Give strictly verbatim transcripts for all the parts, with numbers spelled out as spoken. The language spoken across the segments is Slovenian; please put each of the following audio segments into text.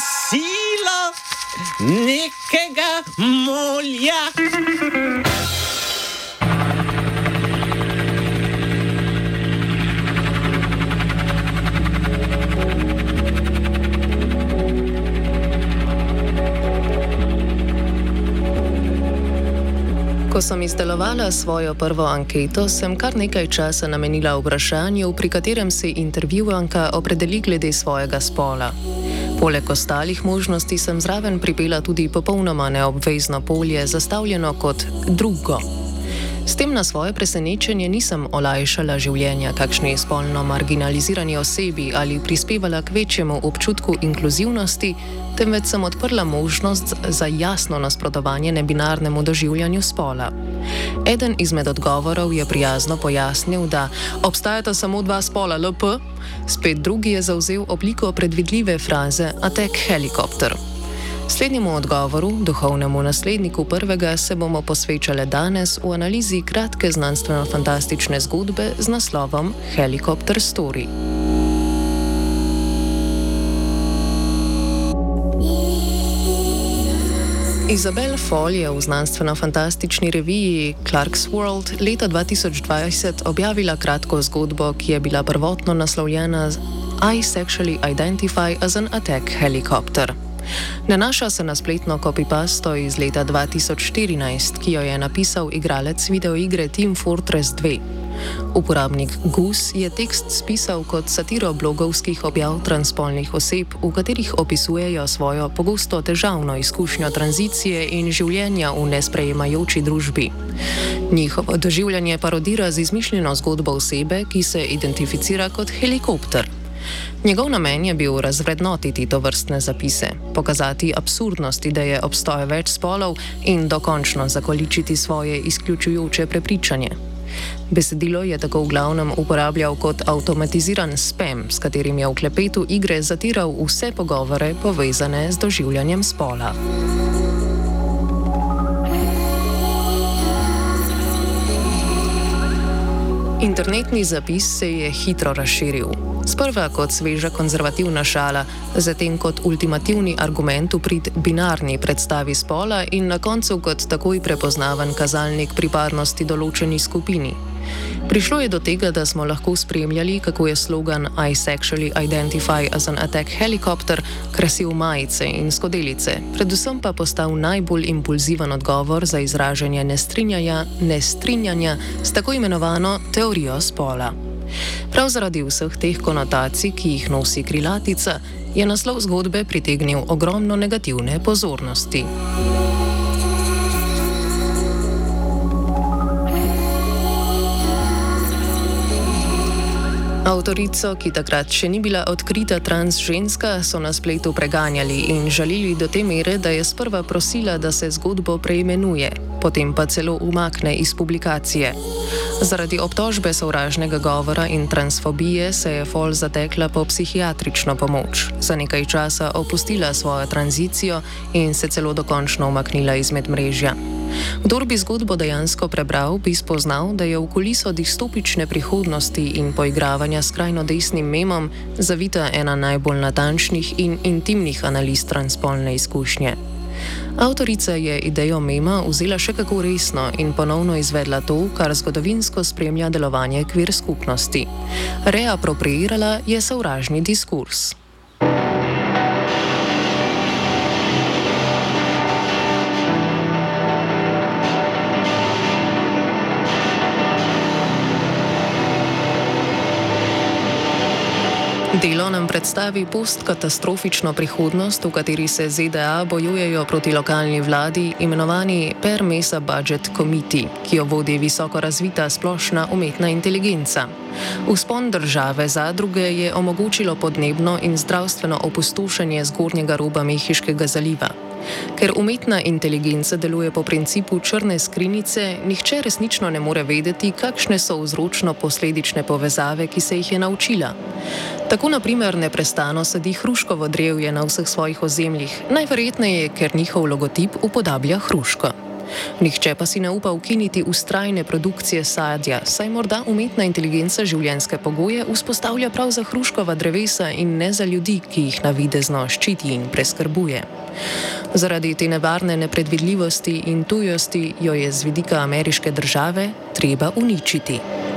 kosilo nekega molja. Ko sem izdelovala svojo prvo anketo, sem kar nekaj časa namenila vprašanju, pri katerem se intervjuvanka opredeli glede svojega spola. Poleg ostalih možnosti sem zraven pripela tudi popolnoma neobvezno polje, zastavljeno kot drugo. S tem na svoje presenečenje nisem olajšala življenja kakšni spolno marginalizirani osebi ali prispevala k večjemu občutku inkluzivnosti, temveč sem odprla možnost za jasno nasprotovanje nebinarnemu doživljanju spola. Eden izmed odgovorov je prijazno pojasnil, da obstajata samo dva spola L P, spet drugi je zavzel obliko predvidljive fraze Attack Helicopter. Slednjemu odgovoru, duhovnemu nasledniku prvega, se bomo posvečali danes v analizi kratke znanstveno-fantastične zgodbe z naslovom Helicopter Story. Isabel Fall je v znanstveno-fantastični reviji Clark's World leta dva tisoč dvajset objavila kratko zgodbo, ki je bila prvotno naslovljena I sexually identify as an attack helicopter. Nanaša se na spletno copypasto iz leta dva tisoč štirinajst, ki jo je napisal igralec videoigre Team Fortress dva. Uporabnik Gus je tekst spisal kot satiro blogovskih objav transspolnih oseb, v katerih opisujejo svojo pogosto težavno izkušnjo tranzicije in življenja v nesprejemajoči družbi. Njihovo doživljanje parodira z izmišljeno zgodbo osebe, ki se identificira kot helikopter. Njegov namen je bil razvrednotiti tovrstne zapise, pokazati absurdnost ideje obstoja več spolov in dokončno zakoličiti svoje izključujoče prepričanje. Besedilo je tako v glavnem uporabljal kot avtomatiziran spam, s katerim je v klepetu igre zatiral vse pogovore povezane z doživljanjem spola. Internetni zapis se je hitro razširil. Sprva kot sveža konzervativna šala, zatem kot ultimativni argument v prid binarni predstavi spola in na koncu kot takoj prepoznaven kazalnik pripadnosti določeni skupini. Prišlo je do tega, da smo lahko spremljali, kako je slogan I sexually identify as an attack helicopter krasil majice in skodelice, predvsem pa postal najbolj impulziven odgovor za izražanje nestrinjanja, nestrinjanja s tako imenovano teorijo spola. Prav zaradi vseh teh konotacij, ki jih nosi krilatica, je naslov zgodbe pritegnil ogromno negativne pozornosti. Avtorico, ki takrat še ni bila odkrita trans ženska, so na spletu preganjali in žalili do te mere, da je sprva prosila, da se zgodbo preimenuje, potem pa celo umakne iz publikacije. Zaradi obtožbe sovražnega govora in transfobije se je Fall zatekla po psihiatrično pomoč, za nekaj časa opustila svojo tranzicijo in se celo dokončno umaknila iz medmrežja. Kdor bi zgodbo dejansko prebral, bi spoznal, da je v kuliso distopične prihodnosti in poigravanja s skrajno desnim memom zavita ena najbolj natančnih in intimnih analiz transspolne izkušnje. Avtorica je idejo mema vzela še kako resno in ponovno izvedla to, kar zgodovinsko spremlja delovanje queer skupnosti. Reapropriirala je sovražni diskurs. Delo nam predstavi postkatastrofično prihodnost, v kateri se Z D A bojujejo proti lokalni vladi, imenovani Per Mesa Budget Committee, ki jo vodi visoko razvita splošna umetna inteligenca. Vzpon države zadruge je omogočilo podnebno in zdravstveno opustošenje zgornjega roba Mehiškega zaliva. Ker umetna inteligenca deluje po principu črne skrinjice, nihče resnično ne more vedeti, kakšne so vzročno-posledične povezave, ki se jih je naučila. Tako naprimer neprestano sadi hruškovo drevje na vseh svojih ozemljih, najverjetneje, ker njihov logotip upodablja hruško. Nihče pa si ne upa ukiniti ustrajne produkcije sadja, saj morda umetna inteligenca življenjske pogoje vzpostavlja prav za hruškova drevesa in ne za ljudi, ki jih navidezno ščiti in preskrbuje. Zaradi te nevarne nepredvidljivosti in tujosti jo je z vidika ameriške države treba uničiti.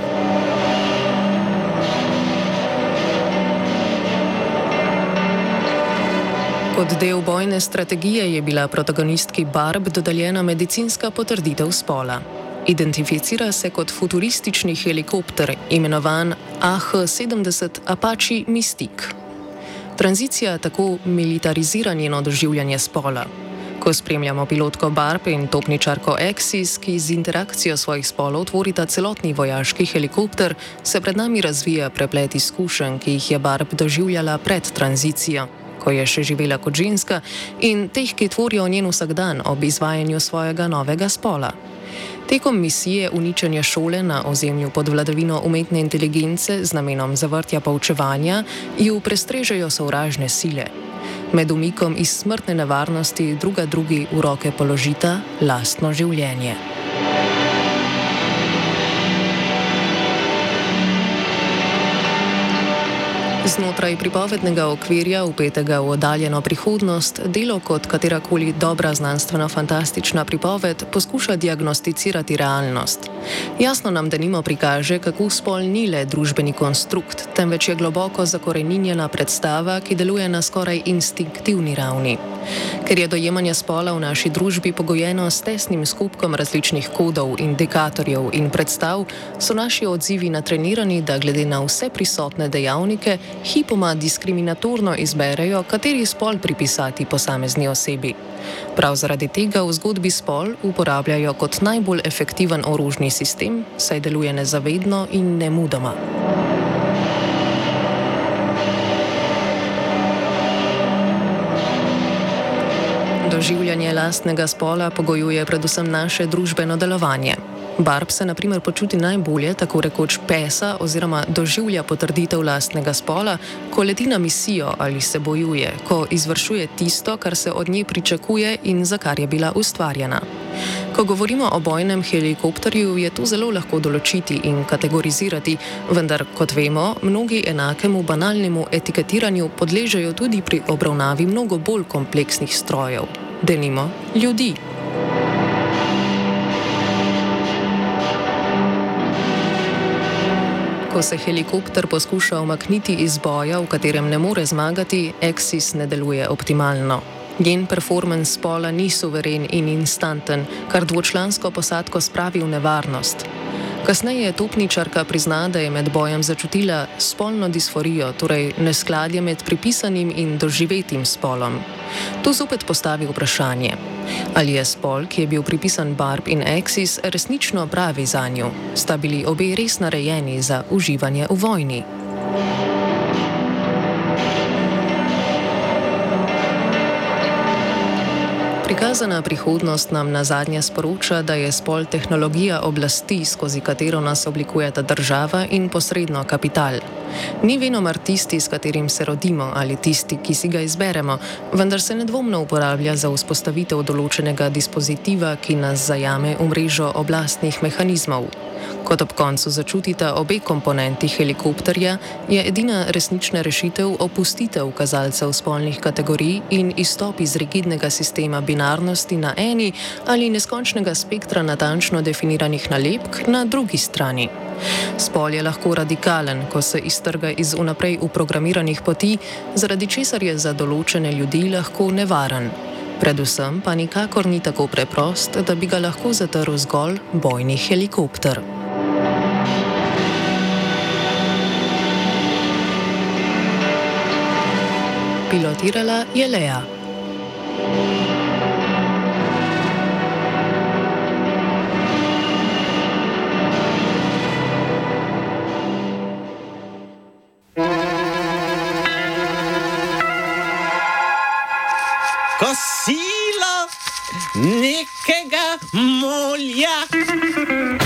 Kot del bojne strategije je bila protagonistki Barb dodeljena medicinska potrditev spola. Identificira se kot futuristični helikopter, imenovan A H sedemdeset Apache Mystique. Tranzicija tako militarizira njeno doživljanje spola. Ko spremljamo pilotko Barb in topničarko Axis, ki z interakcijo svojih spolov tvorita celotni vojaški helikopter, se pred nami razvija preplet izkušenj, ki jih je Barb doživljala pred tranzicijo, ko je še živela kot ženska, in teh, ki tvorijo njen vsakdan ob izvajanju svojega novega spola. Tekom misije uničenja šole na ozemlju pod vladavino umetne inteligence z namenom zavrtja poučevanja ju prestrežejo sovražne sile. Med umikom iz smrtne nevarnosti druga drugi v roke položita lastno življenje. Znotraj pripovednega okvirja, vpetega v oddaljeno prihodnost, delo kot katerakoli dobra znanstveno-fantastična pripoved poskuša diagnosticirati realnost. Jasno nam denimo prikaže, kako spol ni le družbeni konstrukt, temveč je globoko zakoreninjena predstava, ki deluje na skoraj instinktivni ravni. Ker je dojemanje spola v naši družbi pogojeno s tesnim skupkom različnih kodov, indikatorjev in predstav, so naši odzivi natrenirani, da glede na vse prisotne dejavnike hipoma diskriminatorno izberejo, kateri spol pripisati posamezni osebi. Prav zaradi tega v zgodbi spol uporabljajo kot najbolj efektiven orožni sistem, saj deluje nezavedno in nemudoma. Doživljanje lastnega spola pogojuje predvsem naše družbeno delovanje. Barb se na primer počuti najbolje, tako rekoč pesa oziroma doživlja potrditev lastnega spola, ko leti na misijo ali se bojuje, ko izvršuje tisto, kar se od nje pričakuje in za kar je bila ustvarjena. Ko govorimo o bojnem helikopterju, je to zelo lahko določiti in kategorizirati, vendar, kot vemo, mnogi enakemu banalnemu etiketiranju podležejo tudi pri obravnavi mnogo bolj kompleksnih strojev, denimo ljudi. Ko se helikopter poskuša umakniti iz boja, v katerem ne more zmagati, Axis ne deluje optimalno. Njen performance spola ni suveren in instanten, kar dvočlansko posadko spravi v nevarnost. Kasneje topničarka prizna, da je med bojem začutila spolno disforijo, torej neskladje med pripisanim in doživetim spolom. To zopet postavi vprašanje. Ali je spol, ki je bil pripisan Barb in Axis, resnično pravi zanju? Sta bili obe res narejeni za uživanje v vojni? Prikazana prihodnost nam nazadnje sporoča, da je spol tehnologija oblasti, skozi katero nas oblikujeta država in posredno kapital. Ni venomer tisti, s katerim se rodimo, ali tisti, ki si ga izberemo, vendar se nedvomno uporablja za vzpostavitev določenega dispozitiva, ki nas zajame v mrežo oblastnih mehanizmov. Kot ob koncu začutita obe komponenti helikopterja, je edina resnična rešitev opustitev kazalcev spolnih kategorij in izstop iz rigidnega sistema binarnosti na eni ali neskončnega spektra natančno definiranih nalepk na drugi strani. Spol je lahko radikalen, ko se iztrga iz vnaprej uprogramiranih poti, zaradi česar je za določene ljudi lahko nevaren. Predvsem pa nikakor ni tako preprost, da bi ga lahko zatrl zgolj bojni helikopter. Pilotirala je Lea. Kosilo nekega molja.